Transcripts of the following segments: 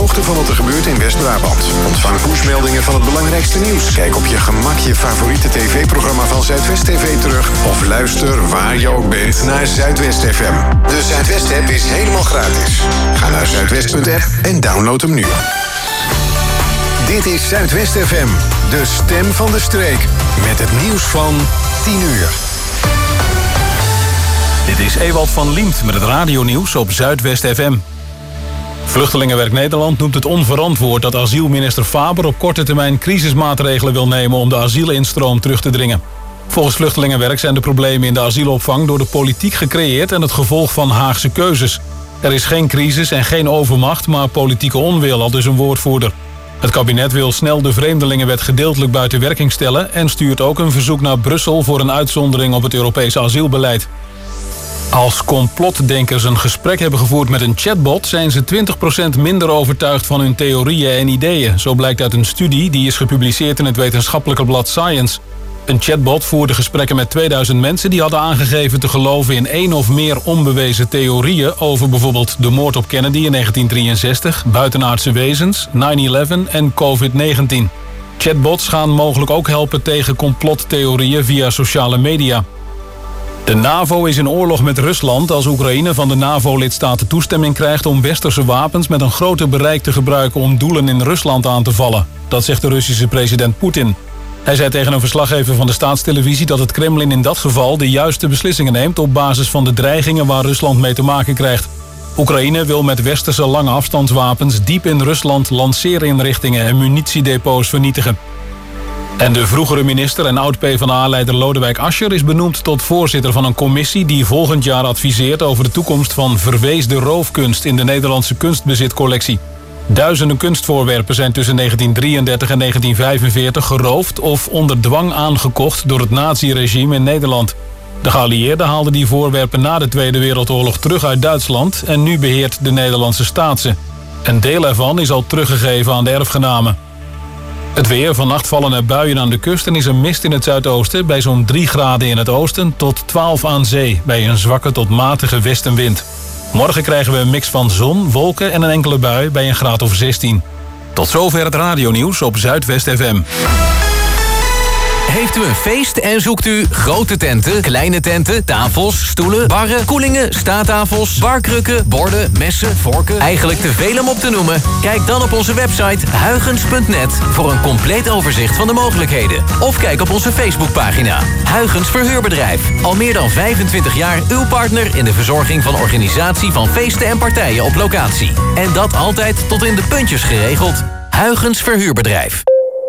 hoogte van wat er gebeurt in West-Brabant. Ontvang pushmeldingen van het belangrijkste nieuws. Kijk op je gemak je favoriete tv-programma van Zuidwest TV terug. Of luister waar je ook bent naar Zuidwest FM. De Zuidwest-app is helemaal gratis. Ga naar zuidwest.app en download hem nu. Dit is Zuidwest FM, de stem van de streek. Met het nieuws van 10 uur. Dit is Ewald van Liemt met het radionieuws op Zuidwest FM. Vluchtelingenwerk Nederland noemt het onverantwoord dat asielminister Faber op korte termijn crisismaatregelen wil nemen om de asielinstroom terug te dringen. Volgens Vluchtelingenwerk zijn de problemen in de asielopvang door de politiek gecreëerd en het gevolg van Haagse keuzes. Er is geen crisis en geen overmacht, maar politieke onwil, aldus een woordvoerder. Het kabinet wil snel de vreemdelingenwet gedeeltelijk buiten werking stellen en stuurt ook een verzoek naar Brussel voor een uitzondering op het Europese asielbeleid. Als complotdenkers een gesprek hebben gevoerd met een chatbot, zijn ze 20% minder overtuigd van hun theorieën en ideeën. Zo blijkt uit een studie die is gepubliceerd in het wetenschappelijke blad Science. Een chatbot voerde gesprekken met 2000 mensen die hadden aangegeven te geloven in 1 of meer onbewezen theorieën over bijvoorbeeld de moord op Kennedy in 1963, buitenaardse wezens, 9/11 en COVID-19. Chatbots gaan mogelijk ook helpen tegen complottheorieën via sociale media. De NAVO is in oorlog met Rusland als Oekraïne van de NAVO-lidstaten toestemming krijgt om westerse wapens met een groter bereik te gebruiken om doelen in Rusland aan te vallen. Dat zegt de Russische president Poetin. Hij zei tegen een verslaggever van de staatstelevisie dat het Kremlin in dat geval de juiste beslissingen neemt op basis van de dreigingen waar Rusland mee te maken krijgt. Oekraïne wil met westerse lange afstandswapens diep in Rusland lanceerinrichtingen en munitiedepots vernietigen. En de vroegere minister en oud-PvdA-leider Lodewijk Asscher is benoemd tot voorzitter van een commissie die volgend jaar adviseert over de toekomst van verweesde roofkunst in de Nederlandse kunstbezitcollectie. Duizenden kunstvoorwerpen zijn tussen 1933 en 1945 geroofd of onder dwang aangekocht door het naziregime in Nederland. De geallieerden haalden die voorwerpen na de Tweede Wereldoorlog terug uit Duitsland en nu beheert de Nederlandse staat ze. Een deel ervan is al teruggegeven aan de erfgenamen. Het weer, vannacht vallen er buien aan de kust en is er mist in het zuidoosten bij zo'n 3 graden in het oosten tot 12 aan zee bij een zwakke tot matige westenwind. Morgen krijgen we een mix van zon, wolken en een enkele bui bij een graad of 16. Tot zover het radionieuws op Zuidwest FM. Heeft u een feest en zoekt u grote tenten, kleine tenten, tafels, stoelen, barren, koelingen, staattafels, barkrukken, borden, messen, vorken? Eigenlijk te veel om op te noemen? Kijk dan op onze website huygens.net voor een compleet overzicht van de mogelijkheden. Of kijk op onze Facebookpagina. Huygens Verhuurbedrijf. Al meer dan 25 jaar uw partner in de verzorging van organisatie van feesten en partijen op locatie. En dat altijd tot in de puntjes geregeld. Huygens Verhuurbedrijf.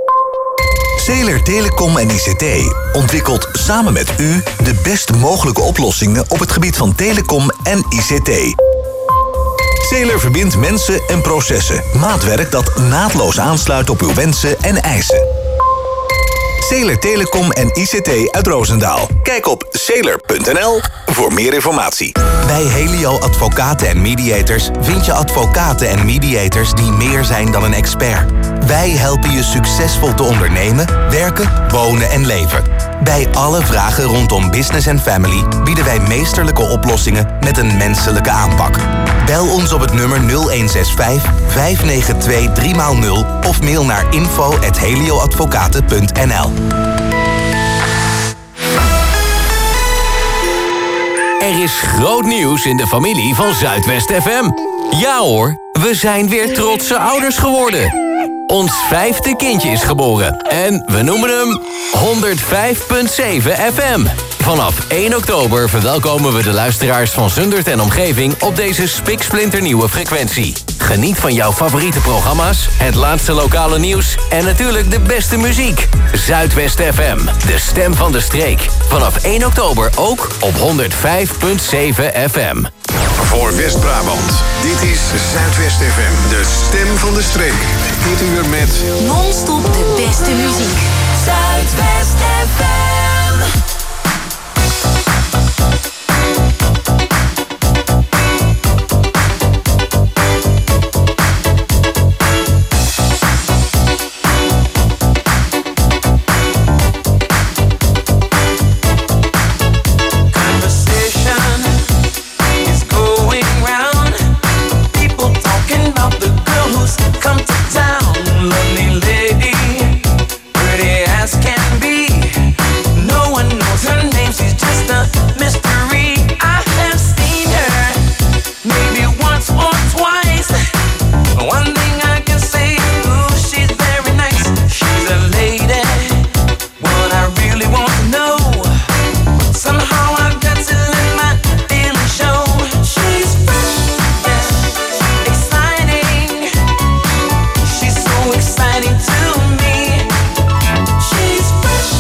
Zeeler Telecom en ICT ontwikkelt samen met u de best mogelijke oplossingen op het gebied van telecom en ICT. Zeeler verbindt mensen en processen. Maatwerk dat naadloos aansluit op uw wensen en eisen. Zeeler Telecom en ICT uit Roosendaal. Kijk op zeeler.nl voor meer informatie. Bij Helio Advocaten en Mediators vind je advocaten en mediators die meer zijn dan een expert. Wij helpen je succesvol te ondernemen, werken, wonen en leven. Bij alle vragen rondom business en family bieden wij meesterlijke oplossingen met een menselijke aanpak. Bel ons op het nummer 0165 592 3x0 of mail naar info@helioadvocaten.nl. Er is groot nieuws in de familie van Zuidwest FM. Ja hoor, we zijn weer trotse ouders geworden. Ons 5e kindje is geboren en we noemen hem 105.7 FM. Vanaf 1 oktober verwelkomen we de luisteraars van Zundert en omgeving op deze spiksplinternieuwe frequentie. Geniet van jouw favoriete programma's, het laatste lokale nieuws en natuurlijk de beste muziek. Zuidwest FM, de stem van de streek. Vanaf 1 oktober ook op 105.7 FM. Voor West-Brabant, dit is Zuidwest FM, de stem van de streek. Dit uur met non-stop de beste muziek. Zuidwest FM. About the girl who's come to town. Lovely lady, pretty as can be. No one knows her name, she's just a mystery. I have seen her maybe once or twice. One thing I can say, ooh, she's very nice. She's a lady, what I really want to know. Somehow I've got to let my feelings show. She's fresh, yeah, exciting. She's so exciting to me. She's fresh,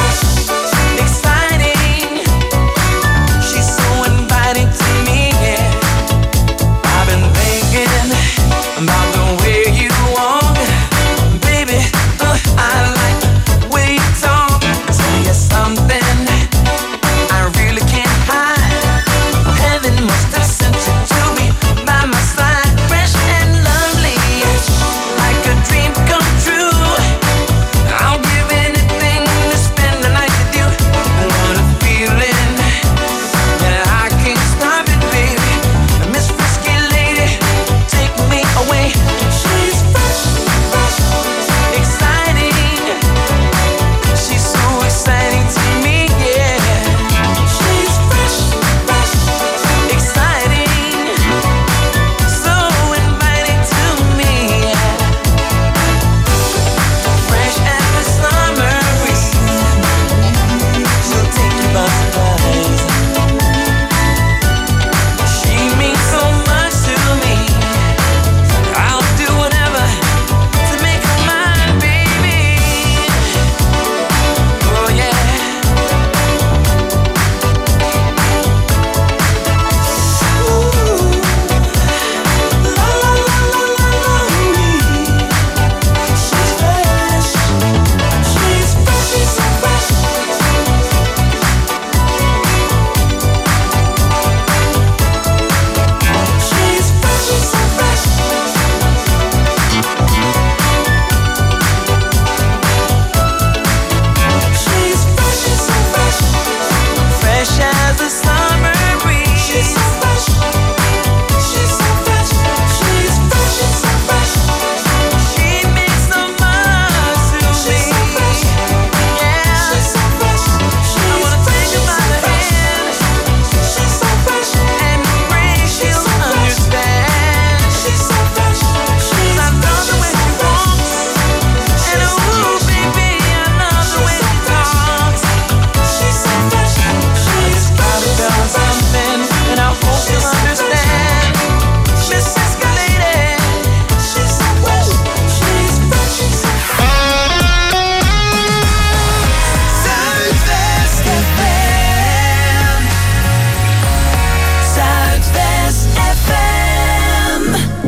exciting. She's so inviting to me, yeah. I've been thinking about the way you walk, baby. I like the way you talk. Tell you something I really can't hide. Heaven must have sent you to be by my side. Fresh and lovely, like a dream come true. I'll give anything to spend the night with you. What a feeling, yeah, I can't stop it, baby. Miss Frisky Lady, take me away. She's fresh, exciting. She's so exciting to me, yeah. She's fresh, exciting. So inviting to me, yeah. Fresh as the summer breeze, she'll take you by surprise. She means so much to me. I'll do whatever to make her mine, baby. Oh yeah. Ooh, la la la la la la. She's fresh. She's fresh. She's so fresh. She's fresh. She's so fresh. She's fresh, she's so fresh. Fresh as the summer breeze. She's so fresh. She's so fresh. She's fresh, she's so fresh. She means so much to me. She's so fresh. Yeah. She's so fresh. I wanna take her by the hand. She's so fresh. And pray she'll understand. She's so fresh. I love the way she walks. And ooh, baby, I love the way she talks. She's so fresh. She's got a girl something, and I hope you'll understand. Miss Cisco Lady, she's so fresh. She's fresh. She's so fresh. Zuidwest FM. Zuidwest FM.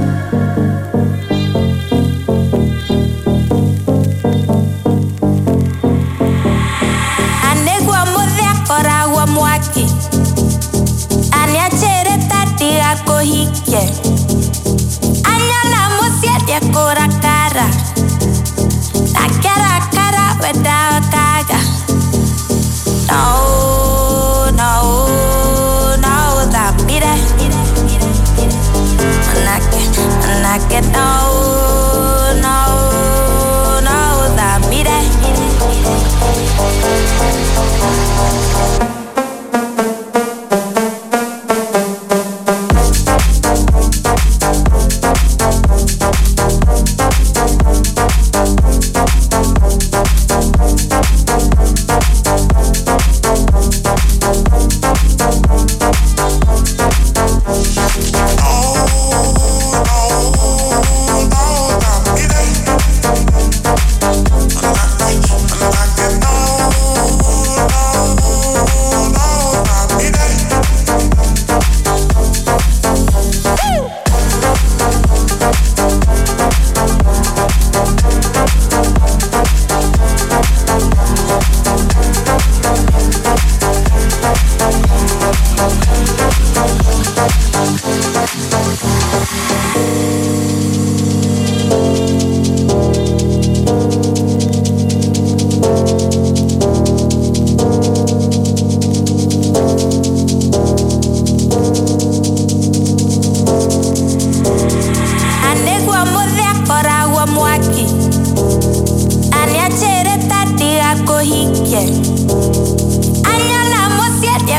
Anegwa mudhia kora wa mwaki Aniachere tati ako hike Anyana musia dia kora kara Nakera kara weda kaga No, no, no, dambire Anake, no, no, no, dambire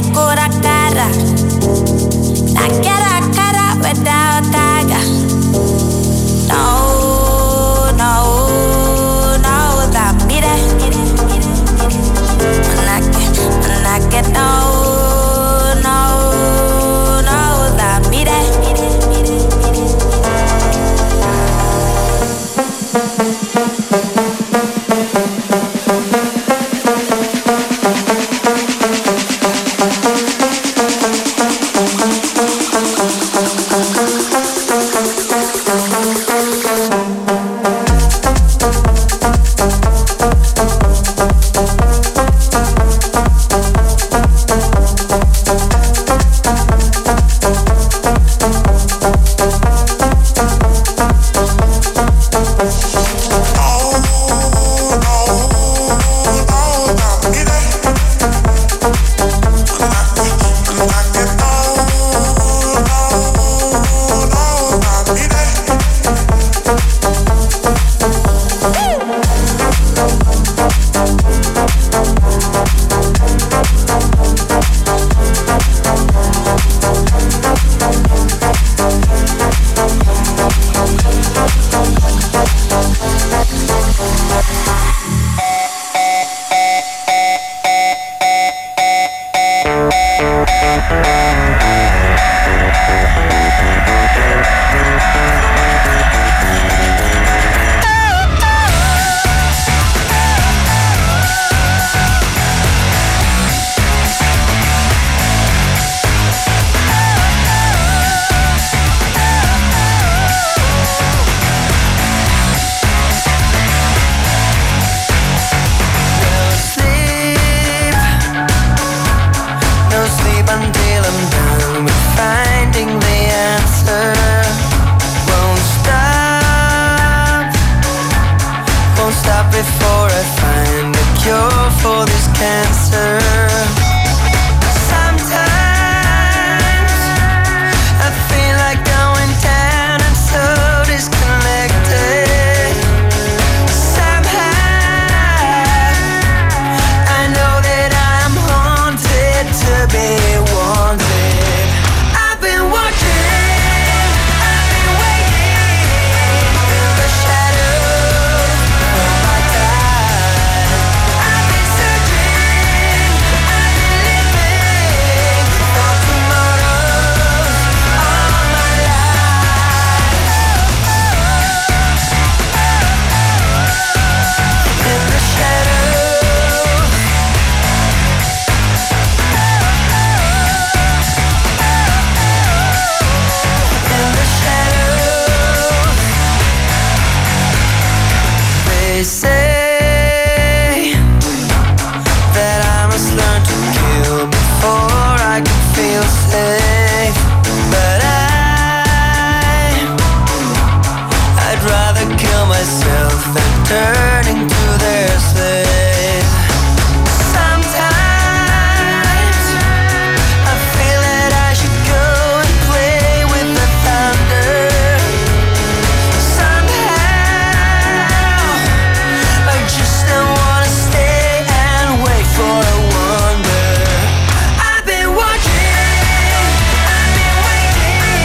cura cara. La quiero cara without tiger. No, no, no, without me there. When I get no, no, no, without me there.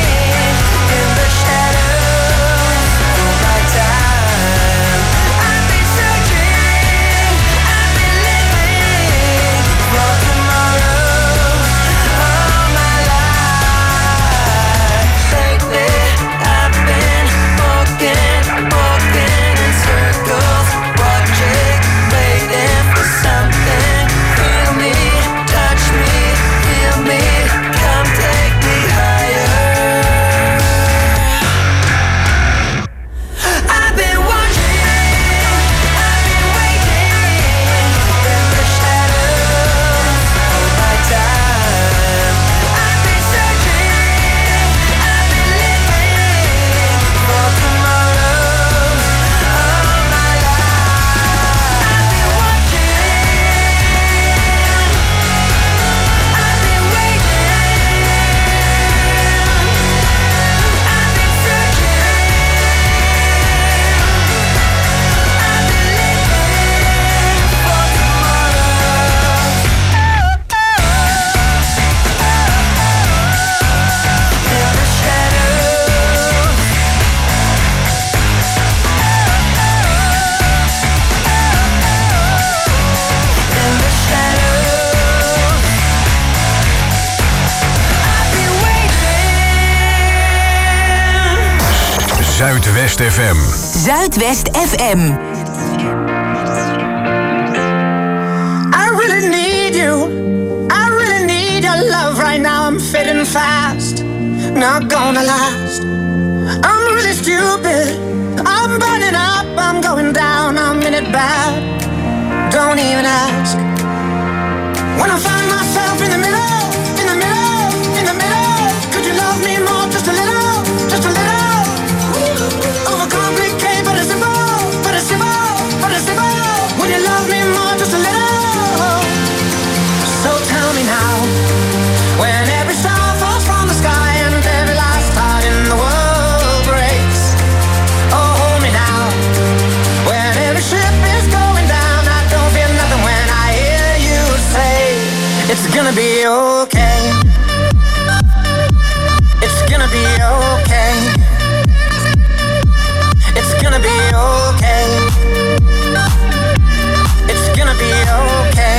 I've Zuidwest FM. Zuidwest FM. I really need you. I really need your love right now. I'm fading fast. Not gonna last. I'm really stupid. I'm burning up. I'm going down. I'm in it bad. Don't even ask. When I find myself in the middle, in the middle, in the middle, could you love me more? Just a little, just a little. Overcomplicate, but it's simple, but it's simple, but it's simple. Would you love me more? Just a little. So tell me now, when every star falls from the sky and every last heart in the world breaks. Oh, hold me now, when every ship is going down. I don't feel nothing when I hear you say it's gonna be okay. It's gonna be okay. It's gonna be okay. It's gonna be okay.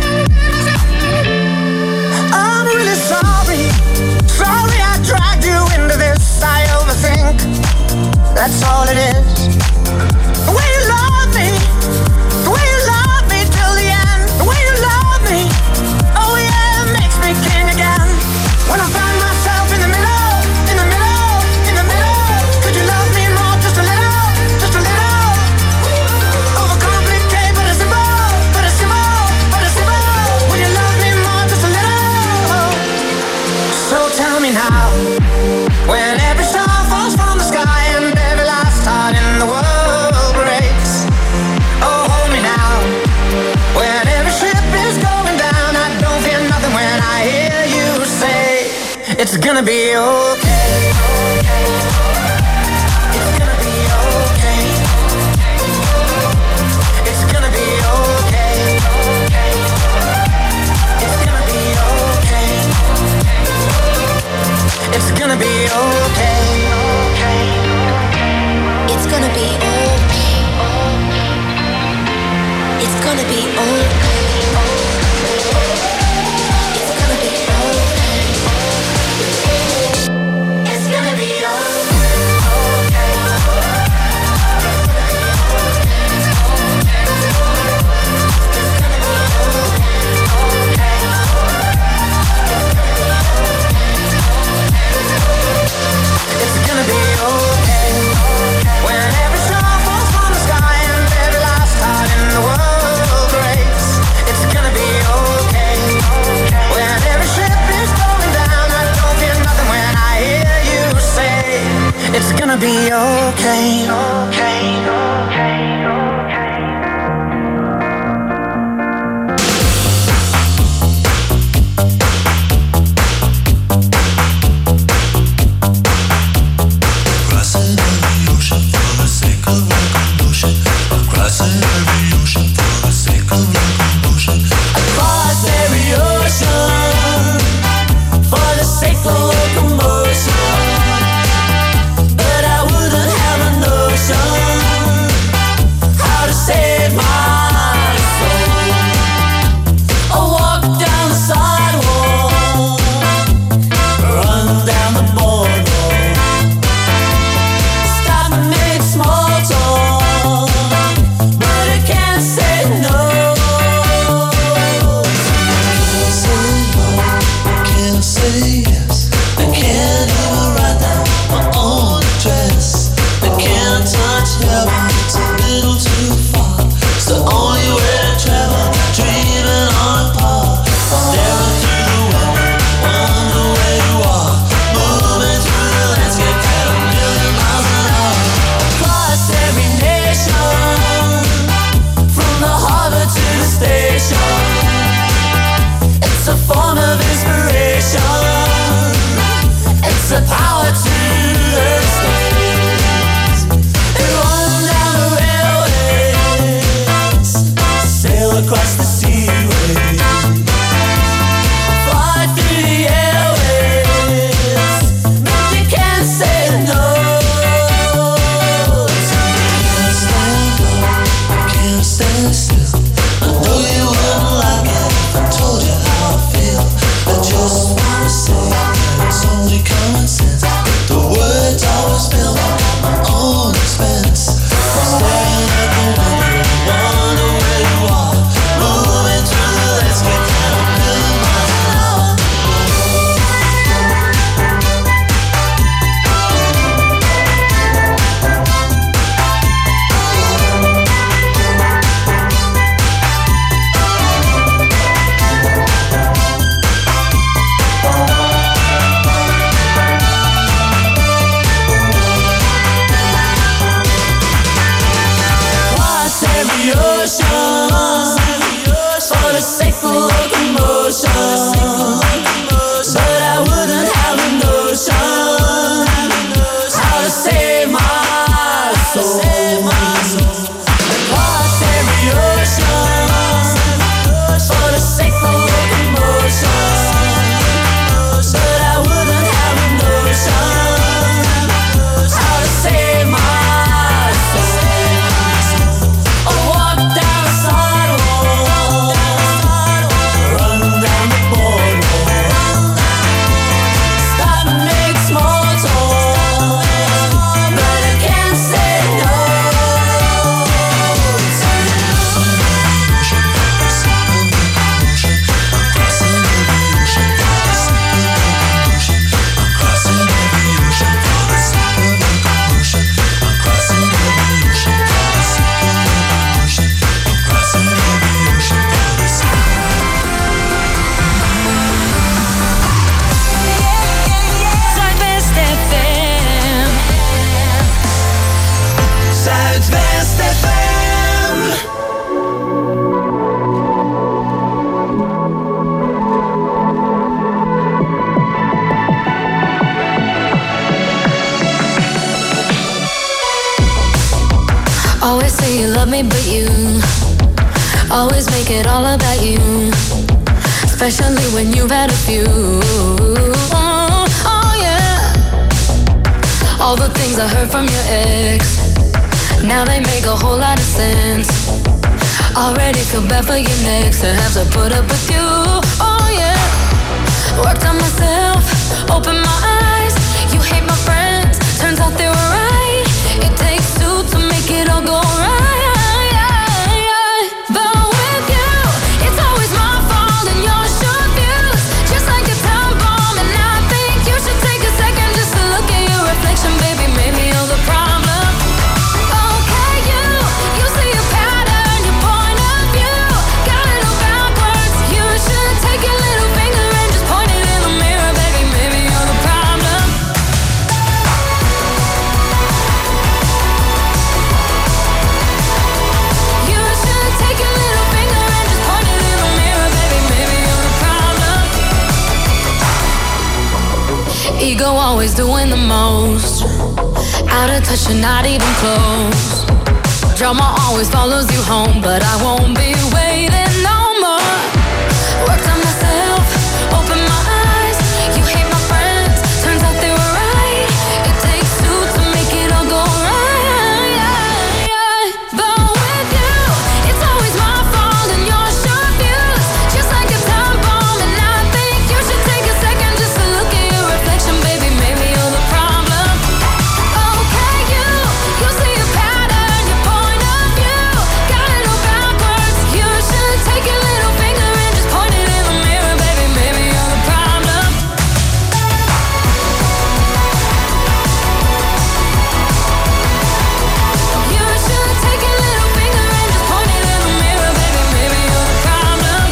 I'm really sorry. Sorry I dragged you into this. I overthink. That's all it is. The way you love me. The way you love me till the end. The way you love me. Oh yeah, it makes me king again. When I find myself in the middle, in the middle, in the middle. Could you love me more? Just a little, just a little. Overcomplicate, but it's simple, but it's simple, but it's simple. Would you love me more? Just a little. So tell me now, when every star falls from the sky and every last heart in the world breaks. Oh, hold me now, when every ship is going down. I don't feel nothing when I hear you say it's gonna be okay. It's gonna be okay. It's gonna be okay. It's gonna be okay. It's gonna be okay. It's gonna be okay. It's gonna be okay. It's gonna be okay. It's gonna be It's gonna be okay. When every star falls from the sky and every last heart in the world breaks. It's gonna be okay. When every ship is going down, I don't feel nothing when I hear you say it's gonna be okay. Okay, okay, okay. Crossing every ocean for the sake of locomotion. Crossing every ocean for the sake of locomotion. Across every ocean for the sake of locomotion. But I wouldn't have a notion Zuidwest FM. Always say you love me, but you always make it all about you. Especially when you've had a few. Oh yeah. All the things I heard from your ex, now they make a whole lot of sense. Already feel bad for you next to have to put up with you. Oh yeah. Worked on myself, opened my eyes. You hate my friends, turns out they were right. It takes two to make it all go right. But with you, it's always my fault and yours your views. Just like a time bomb, and I think you should take a second just to look at your reflection, baby. Maybe you're the problem. Okay, you see a pattern, your point of view. Got it all backwards. You should take your little finger and just point it in the mirror, baby. Maybe you're the problem. You should take your little finger and just point it in the mirror, baby. Maybe you're the problem. Ego always doing the most. Out of touch and not even close. Drama always follows you home, but I won't be waiting no more. Worked on myself, opened my eyes. You hate my friends, turns out they were right. It takes two to make it all go right. But with you, it's always my fault and yours your views. Just like a time bomb, and I think you should take a second just to look at your reflection, baby. Maybe you're the problem. Okay, you see a pattern, your point of view. Got it all backwards. You should take your little finger and just point it in the mirror, baby. Maybe you're the problem. You should take your little finger and just point it in the mirror, baby. Maybe you're the problem.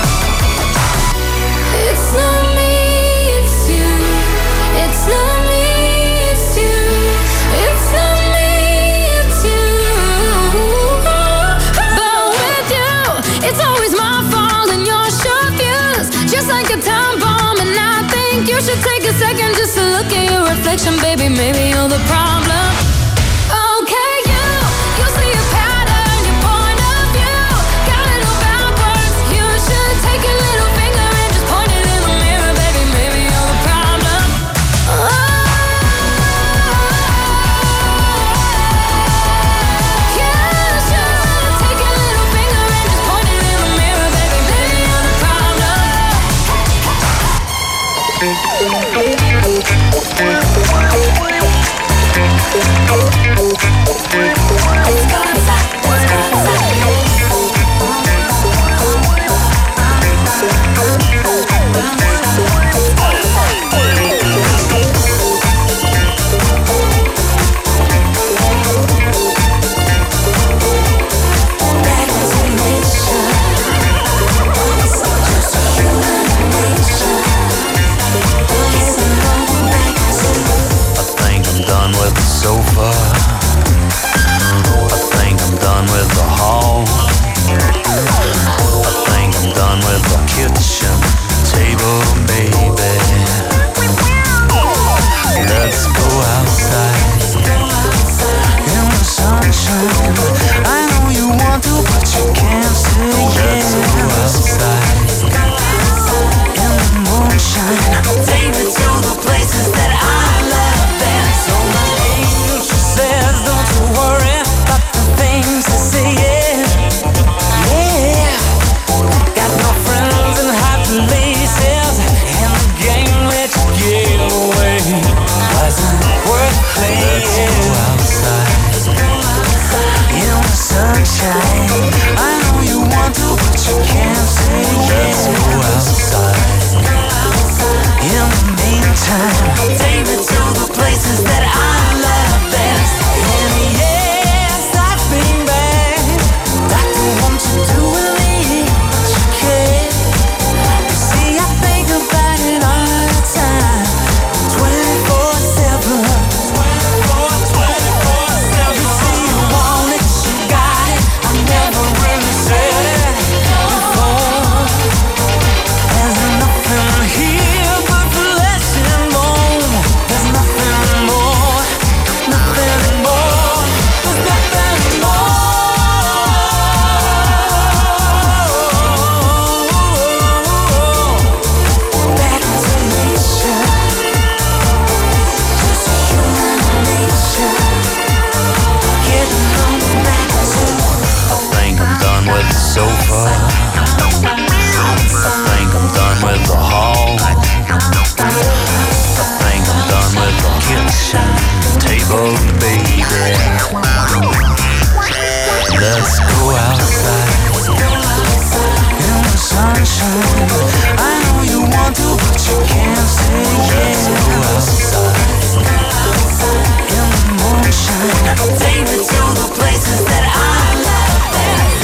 It's not me, it's you. It's not me, it's you. It's not me, it's you. But with you, it's always my fault and yours your views. Just like a time bomb, and I think you should take a second just to look at your reflection, baby. Maybe you're the problem. Okay, you see a pattern, your point of view. Got it all backwards. You should take your little finger and just point it in the mirror, baby. Maybe you're the problem. You should take your little finger and just point it in the mirror, baby. Maybe you're the problem. sofa. I think I'm done with the hall. I think I'm done with the kitchen table, baby. Let's go outside in the sunshine. I know you want to, but you can't say yes. Let's go outside in the moonshine. Take me to the places that I love best.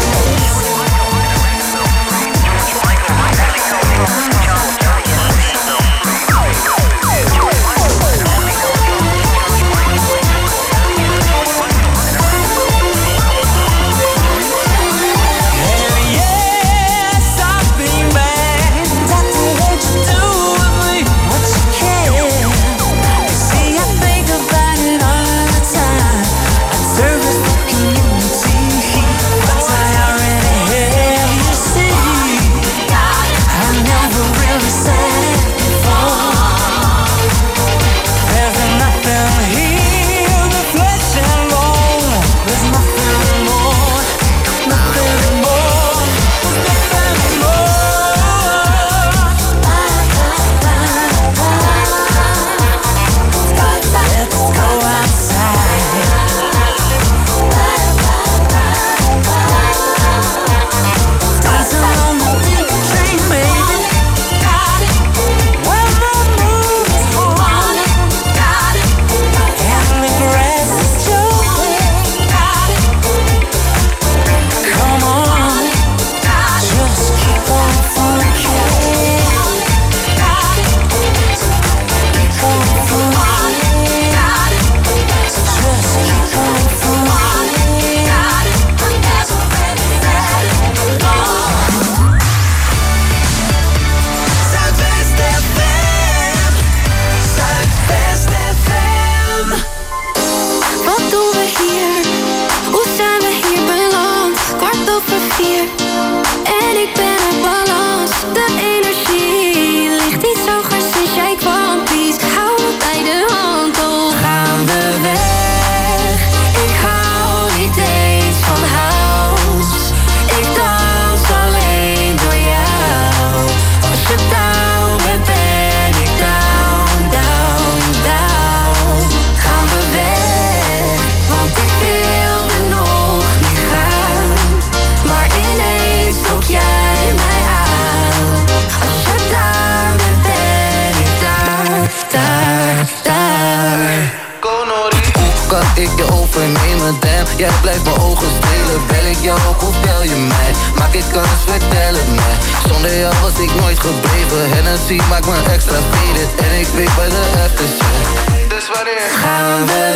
Jij blijft mijn ogen strelen. Bel ik jou ook of bel je mij? Maak ik kans, vertel het mij. Zonder jou was ik nooit gebleven. Hennessy maakt me extra faded. En ik weet bij de aftershit. Dus wanneer gaan we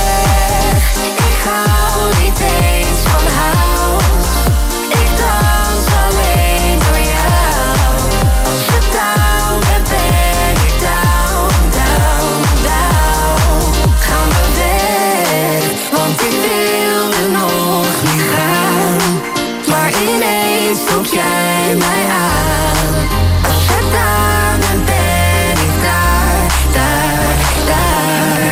weg? Ik hou niet eens van house. Ik dans alleen door jou. Als je down bent, ben ik down, down, down. Gaan we weg, want ik wilde nog niet gaan. Maar ineens trok jij mij aan. Als je daar bent, ben ik daar, daar, daar.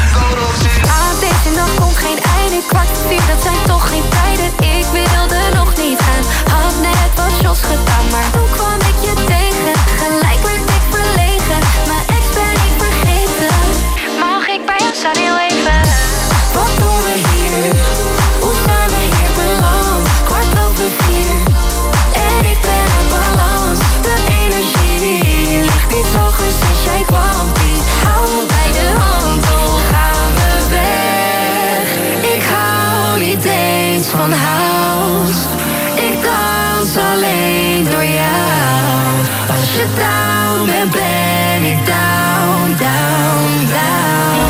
Aan deze nacht komt geen einde. 3:15, dat zijn toch geen tijden. Ik wilde nog niet gaan. Had net wat shots gedaan, maar toen kwam ik je tegen. Gelijk werd ik verlegen. Mijn ex ben ik vergeten. Mag ik bij jou staan heel even? Wat doen we hier? Hoe zijn we hier beland? 3:15 en ik ben uit balans. De energie ligt niet hoger sinds jij kwam. Piet, hou me bij de hand, oh gaan we weg. Ik hou niet eens van house. Ik dans alleen door jou. Als je down bent, ben ik down, down, down.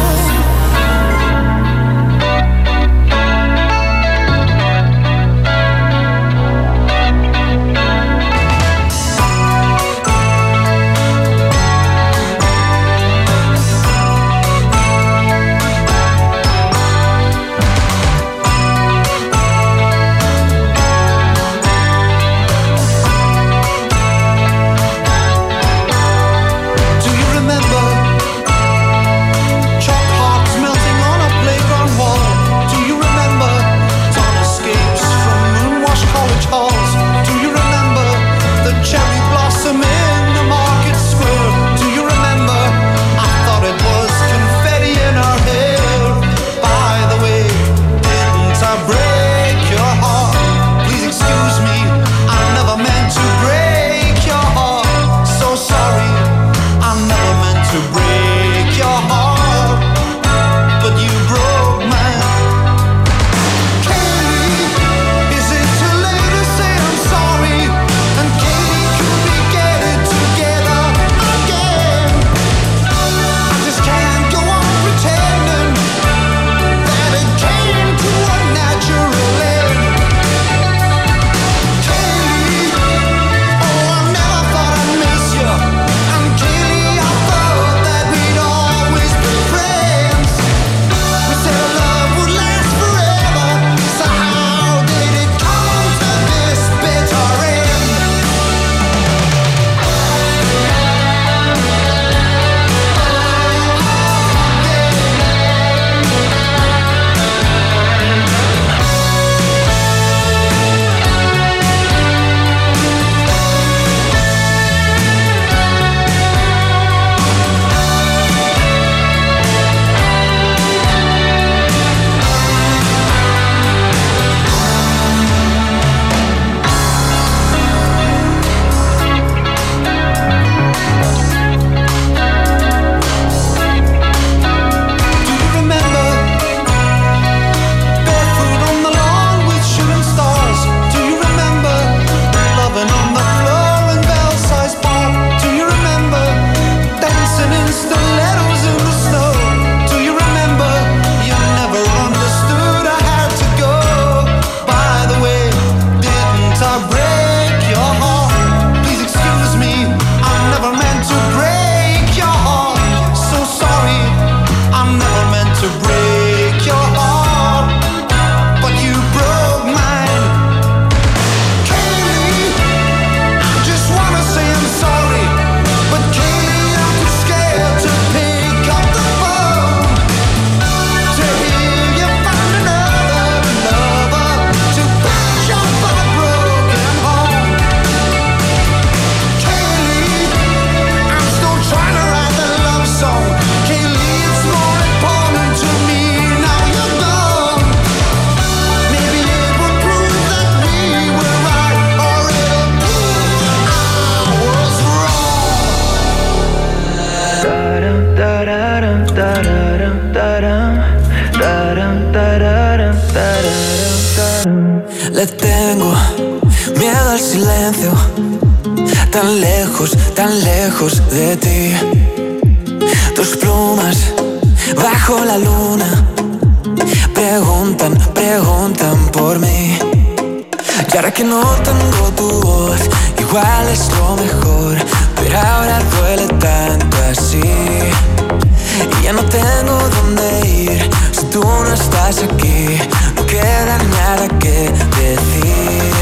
Le tengo miedo al silencio, tan lejos de ti. Tus plumas bajo la luna preguntan por mí. Y ahora que no tengo tu voz, igual es lo mejor, pero ahora duele tanto así. Y ya no tengo dónde ir si tú no estás aquí. No queda nada que decir.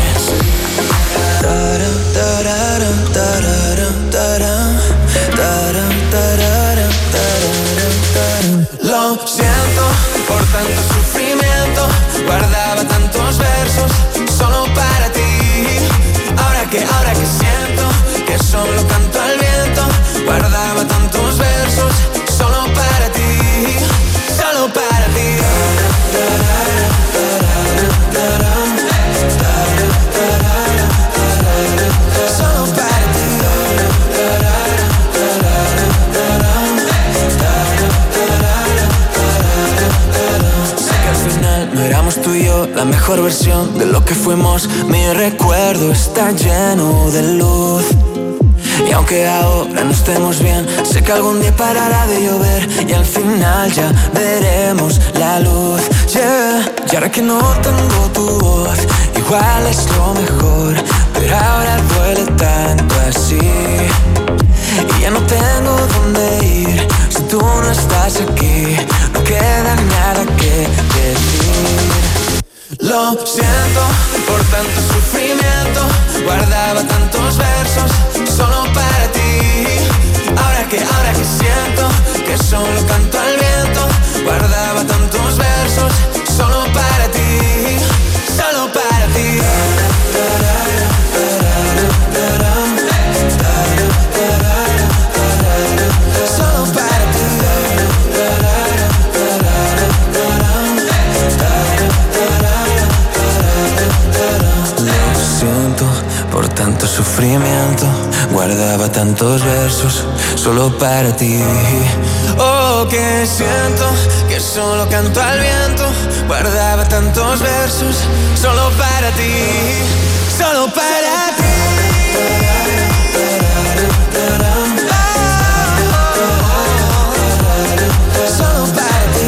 Lo siento por tanto sufrimiento, guardaba tantos versos solo para ti. Ahora que siento que solo canto al viento, guardaba tantos versos solo para ti, solo para ti. Solo para ti. Sé que al final no éramos tú y yo la mejor versión de lo que fuimos. Mi recuerdo está lleno de luz. Y aunque ahora no estemos bien, sé que algún día parará de llover y al final ya veremos la luz, yeah. Y ahora que no tengo tu voz, igual es lo mejor, pero ahora duele tanto así. Y ya no tengo dónde ir si tú no estás aquí. No queda nada que decir. Lo siento por tanto sufrimiento, guardaba tantos versos solo para ti. Ahora que siento que solo canto al viento, guardaba tantos versos solo para ti, solo para ti. Solo para ti. Lo siento por tanto sufrimiento, guardaba tantos versos solo para ti. Oh, que siento que solo canto al viento, guardaba tantos versos solo para ti, solo para ti. Solo para ti.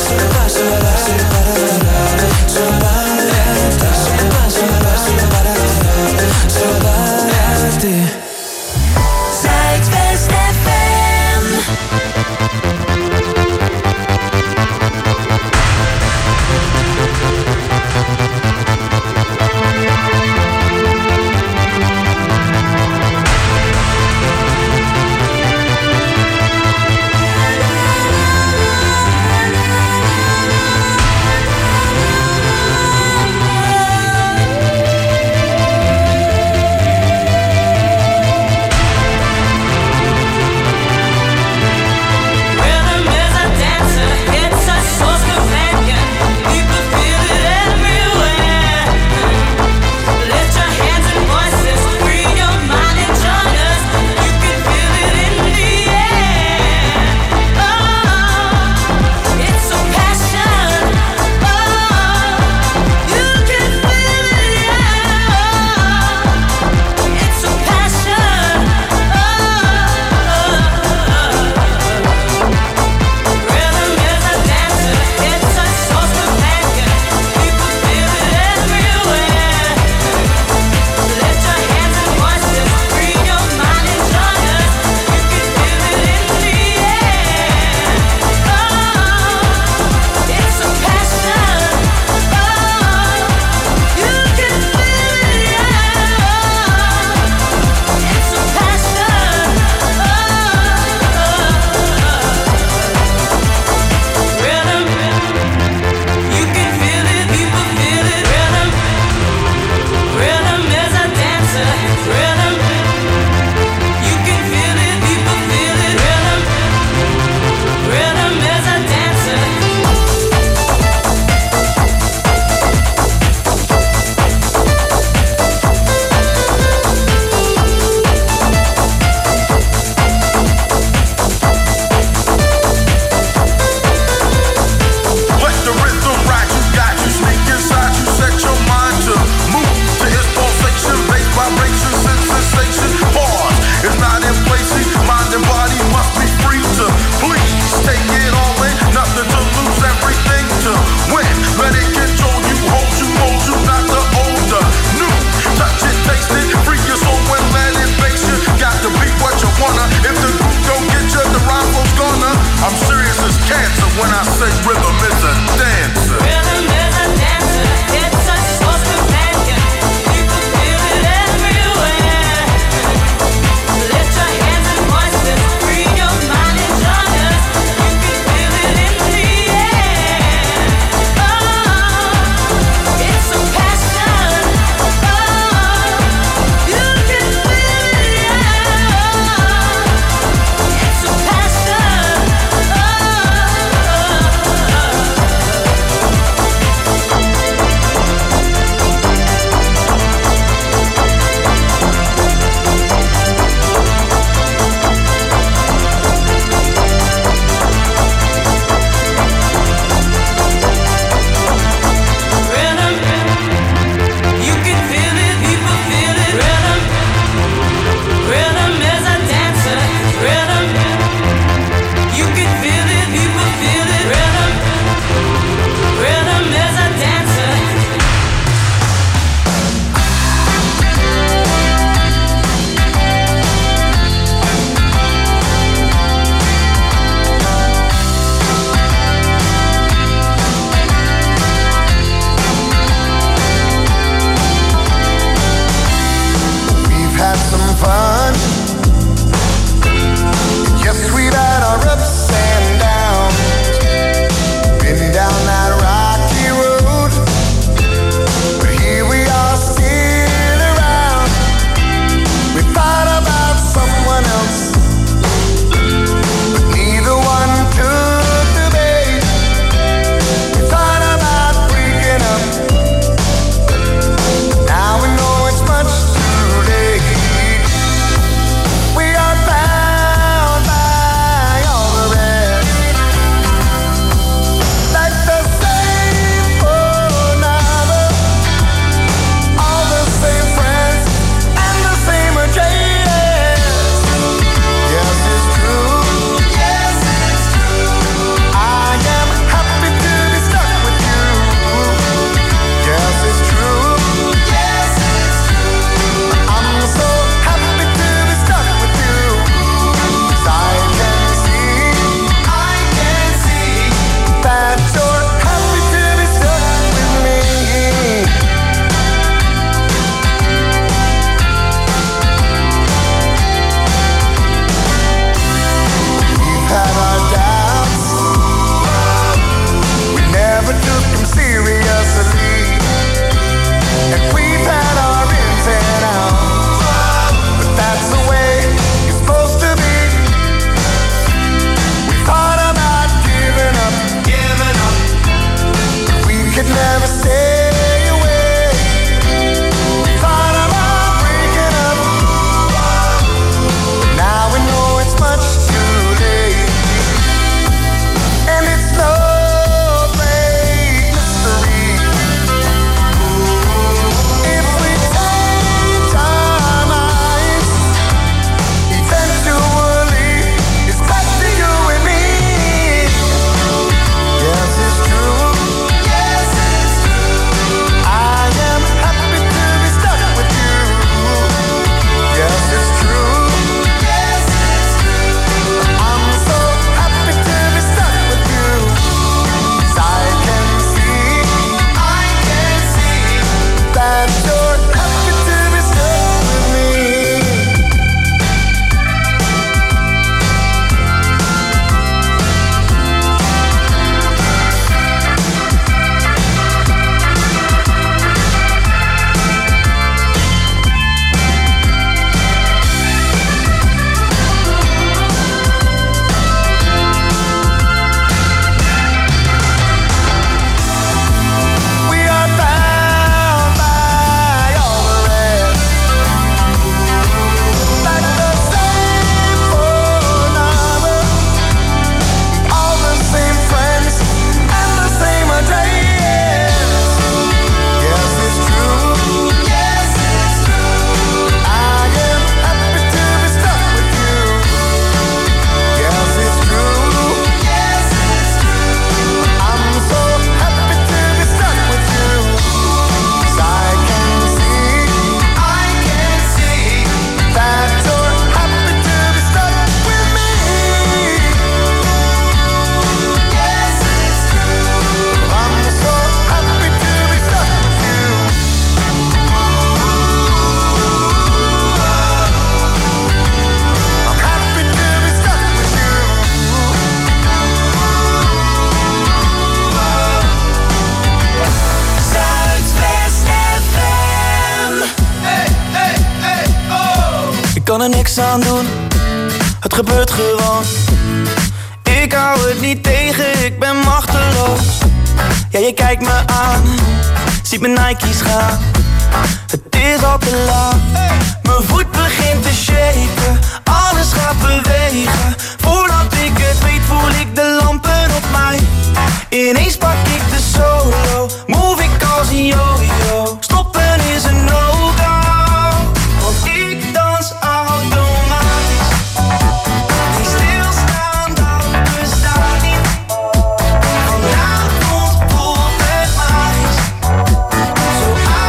Solo para ti. kan er niks aan doen, het gebeurt gewoon. Ik hou het niet tegen, ik ben machteloos. Ja, je kijkt me aan, ziet mijn Nike's gaan. Het is al te laat, mijn voet begint te shaken. Alles gaat bewegen, voordat ik het weet voel ik de lampen op mij. Ineens pak ik de solo, move ik als een yo-yo. Stoppen is een no-go, want ik dans automatisch. Die stilstaan, dat bestaat niet. Vanavond voelt het magisch. Zo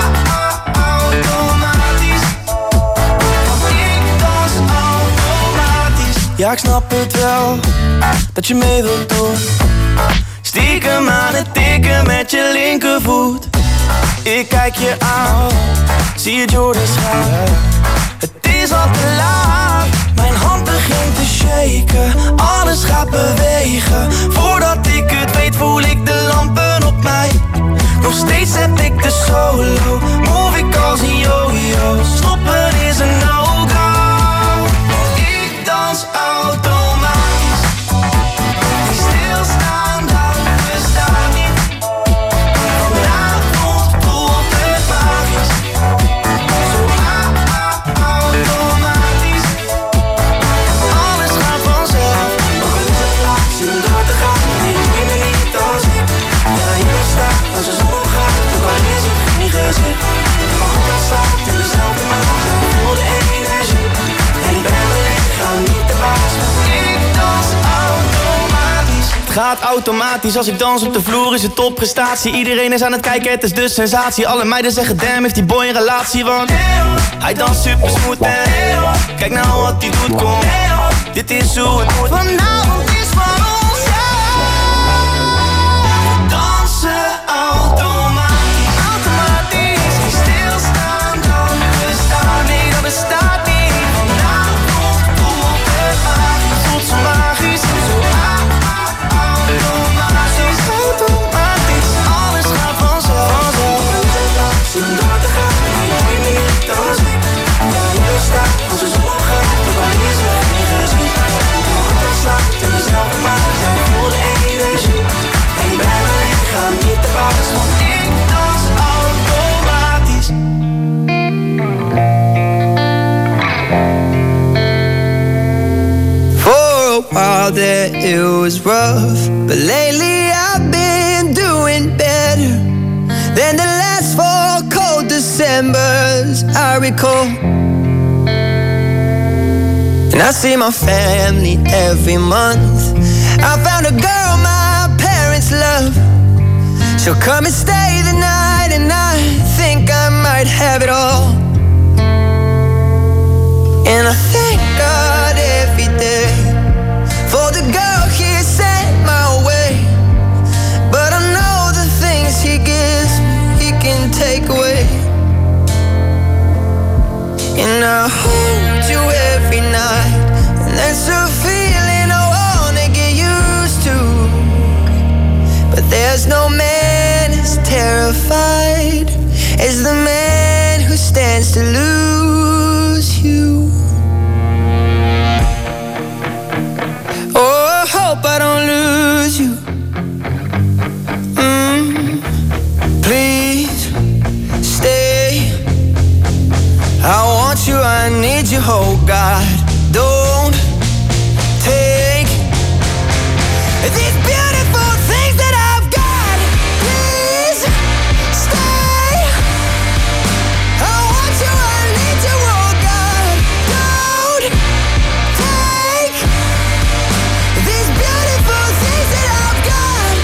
automatisch. Want ik dans automatisch. Ja, ik snap het wel, dat je mee wilt doen. Stiekem aan het tikken met je linkervoet. Ik kijk je aan, zie je Jordan gaan. Het is al te laat, mijn hand begint te shaken. Alles gaat bewegen, voordat ik het weet voel ik de lampen op mij. Nog steeds zet ik de solo, move ik als een yo-yo. Stoppen is een no-go, ik dans automatisch. Die stilstaan, dat bestaat niet. Vanavond voelt het magisch. Zo automatisch. Alles gaat vanzelf. Maar is het laat, zin om door te gaan. Nee, ik ben er niet als ik. Ja, hier staat, als de zon gaat. Ook al is het geen gezicht. Mijn hart staat in dezelfde maat. Ik voel de energie. En ik ben mijn lichaam niet de baas. Ik dans automatisch. Het gaat automatisch, als ik dans op de vloer is het topprestatie. Iedereen is aan het kijken, het is de sensatie. Alle meiden zeggen damn, heeft die boy een relatie, want hij danst super smooth en kijk nou wat hij doet, kom. Dit is hoe het moet. Vanavond is van ons, ja. We dansen automatisch. Automatisch. Die stilstaan, dan bestaat niet. Dat bestaat niet. Vanavond voelt het magisch. Voelt zo magisch. Zo automatisch. Automatisch. Alles gaat vanzelf. Zin om door te gaan. Nee, niet als ik. Ja, hier staat, als de zon gaat. Ook al is er geen gezicht. Mijn hart slaat in dezelfde maat. Ja, ik voel de energie. En ik ben mijn lichaam niet te baas. Want ik dans automatisch. For a while there it was rough, but lately I've been doing better than the last 4 cold Decembers I recall. And I see my family every month. I found a girl my parents love. She'll come and stay the night, and I think I might have it all. And I thank God every day for the girl He sent my way. But I know the things He gives me, He can take away. And I hold you every night, and that's a feeling I wanna get used to. But there's no man as terrified as the man who stands to lose you. Oh, I hope I don't lose you. Please stay. I want you, I need you, oh God. Don't take these beautiful things that I've got. Please stay. I want you, I need you, oh God. Don't take these beautiful things that I've got.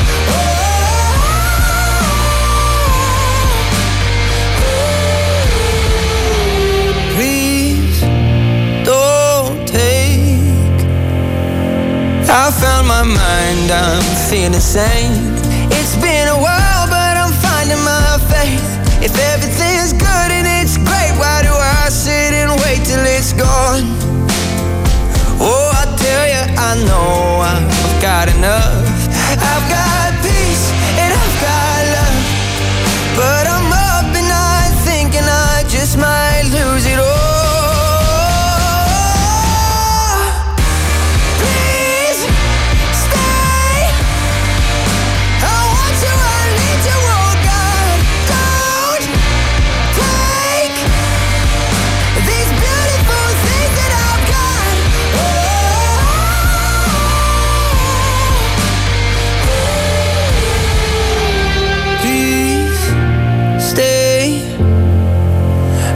Please don't take. I found my mind, I'm feeling sane. It's been a while, but I'm finding my faith. If everything's good and it's great, why do I sit and wait till it's gone? Oh, I tell you, I know I've got enough. I've got peace and I've got love. But I'm up and I'm thinking I just might lose it all.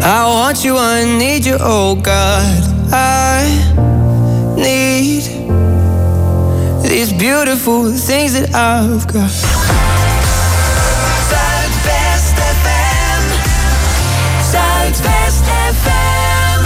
I want you, I need you, oh God. I need these beautiful things that I've got. Zuidwest FM. Zuidwest FM.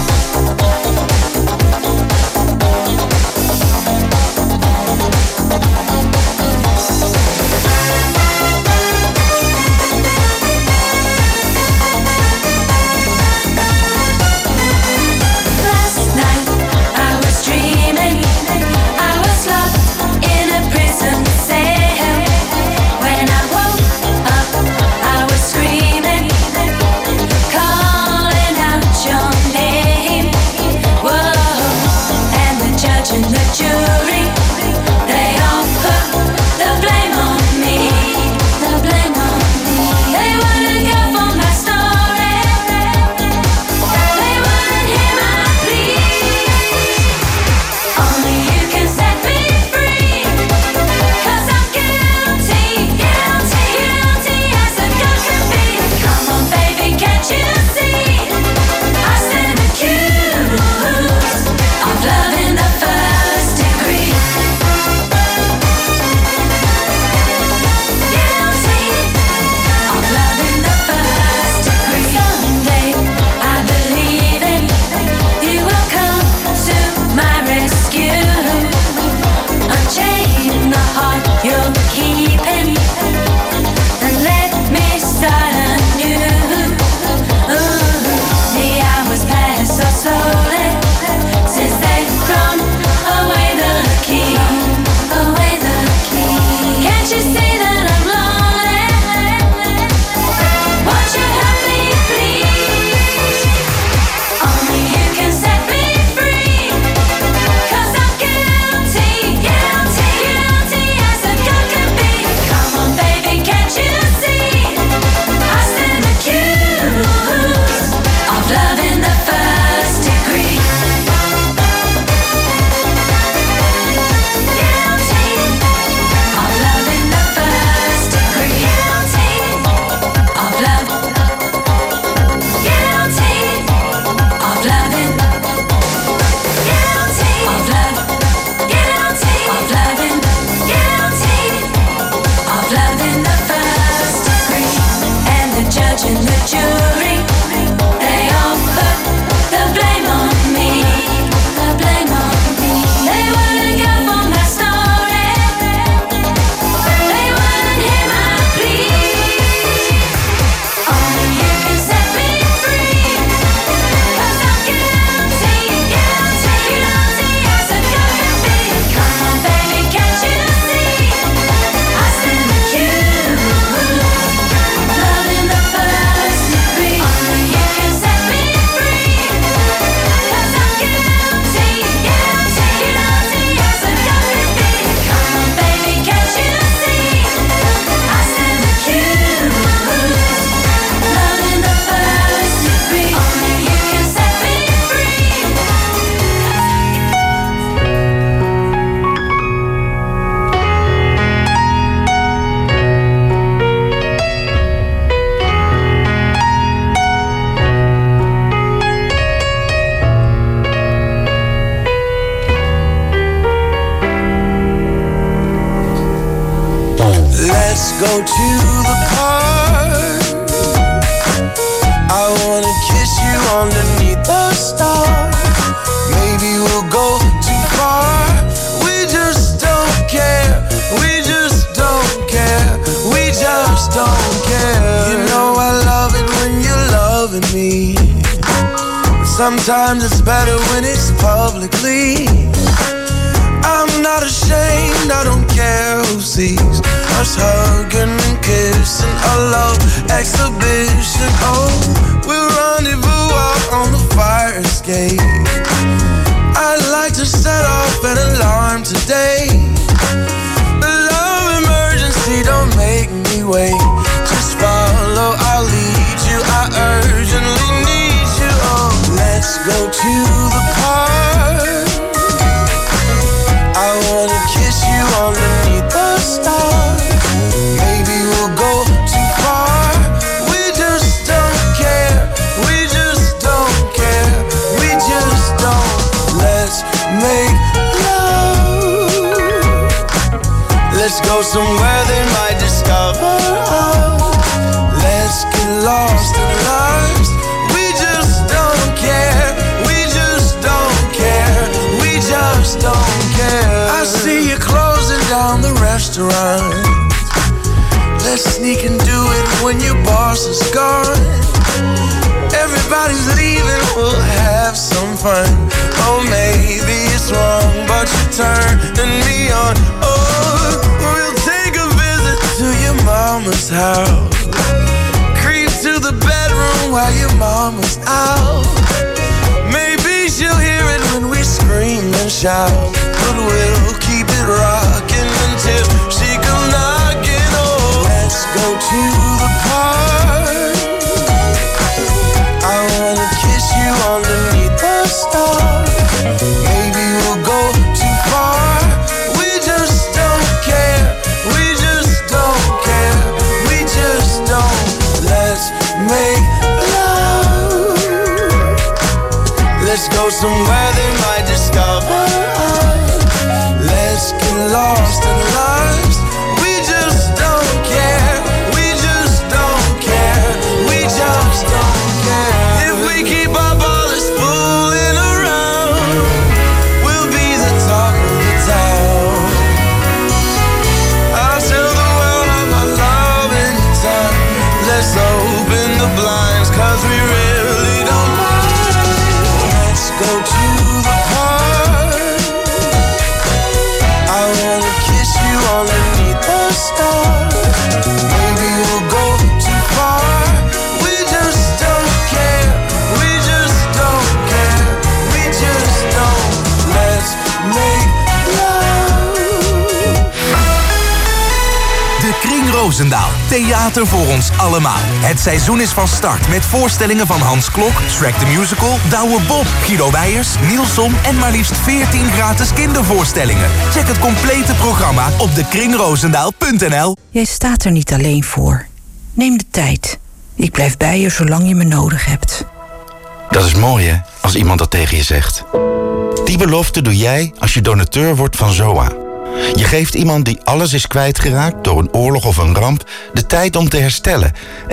Last night I was dreaming, I was locked in a prison cell. When I woke up, I was screaming, calling out your name. Whoa, and the judge and the jury, they all put the blame on me. The blame on me. They wouldn't go for my story. They wouldn't hear my plea. Only you can set me free. 'Cause I'm guilty, guilty, guilty as a girl can be. Come on, baby, can't you see? I stand accused of love in the first degree. Guilty of love in the first degree. Someday I believe in you will come to my rescue. Unchain the heart you're keeping and let me start anew. The hours pass so slowly since they've thrown away the key. Away the key. Can't you see that I'm lonely? Won't you help me, please? Only you can set me free. 'Cause I'm guilty, guilty, guilty as a girl can be. Come on, baby, can't you see? I stand accused of love in the first degree. Guilty of love in the first degree. Guilty of love. Guilty of loving. Guilty of love. Guilty of loving. Guilty of love in the first degree. And the judge and the jury, they all put the blame on me. The blame on me. They wouldn't go for my story. They wouldn't hear my plea. Only you can set me free. 'Cause I'm guilty, guilty, guilty as a girl can be. Come on, baby, can't you see? I stand accused of love in the first degree. Only you can set me free. 'Cause I'm guilty, guilty, guilty as a girl can be. Come on, baby, can't you see? I stand accused of love in the first degree. Only you can set me free. Let's go to the park. I wanna kiss you underneath the stars. Maybe we'll go too far. We just don't care. We just don't care. We just don't care. You know I love it when you're loving me. Sometimes it's better when it's publicly. I'm not ashamed, I don't care who sees us hugging and kissing, a love exhibition. Oh, we'll rendezvous out on the fire escape. I'd like to set off an alarm today. The love emergency, don't make me wait. Just follow, I'll lead you, I urgently need you. Oh, let's go to the park. I wanna kiss you underneath the stars. Maybe we'll go too far. We just don't care. We when your boss is gone. Everybody's leaving, we'll have some fun. Oh, maybe it's wrong, but you're turning me on. Oh, we'll take a visit to your mama's house. Creep to the bedroom while your mama's out. Maybe she'll hear it when we scream and shout. But we'll keep it rocking until she comes knocking. Oh, let's go to the park. I wanna kiss you underneath the stars. Maybe we'll go too far. We just don't care. We just don't care. We just don't. Let's make love. Let's go somewhere they might discover us. Let's get lost in lives. We just don't care. We just don't care. We just don't care. If we keep up all this fooling around, we'll be the talk of the town. I'll tell the world I'm my love anytime. Let's open the blinds, 'cause we really don't mind. Let's go to the park. I wanna kiss you underneath the stars. Maybe we'll go too far. We just don't care. We just don't care. We just don't. Let's make love. De Kring Roosendaal. Theater voor ons allemaal. Het seizoen is van start met voorstellingen van Hans Klok, Shrek the Musical, Douwe Bob, Guido Weijers, Nielson en maar liefst 14 gratis kindervoorstellingen. Check het complete programma op dekringroosendaal.nl. Jij staat er niet alleen voor. Neem de tijd. Ik blijf bij je zolang je me nodig hebt. Dat is mooi, hè, als iemand dat tegen je zegt. Die belofte doe jij als je donateur wordt van ZOA. Je geeft iemand die alles is kwijtgeraakt door een oorlog of een ramp de tijd om te herstellen.